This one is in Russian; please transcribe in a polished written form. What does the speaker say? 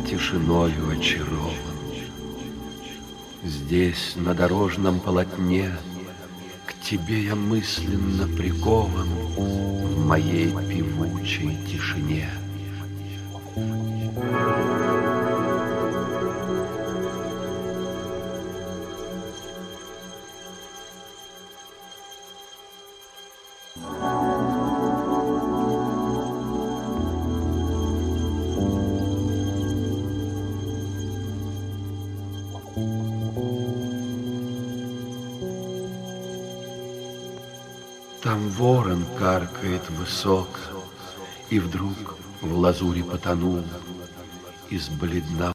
тишиною очарован. Здесь, на дорожном полотне, к тебе я мысленно прикован в моей певучей тишине. Там ворон каркает высоко, и вдруг в лазури потонул из бледна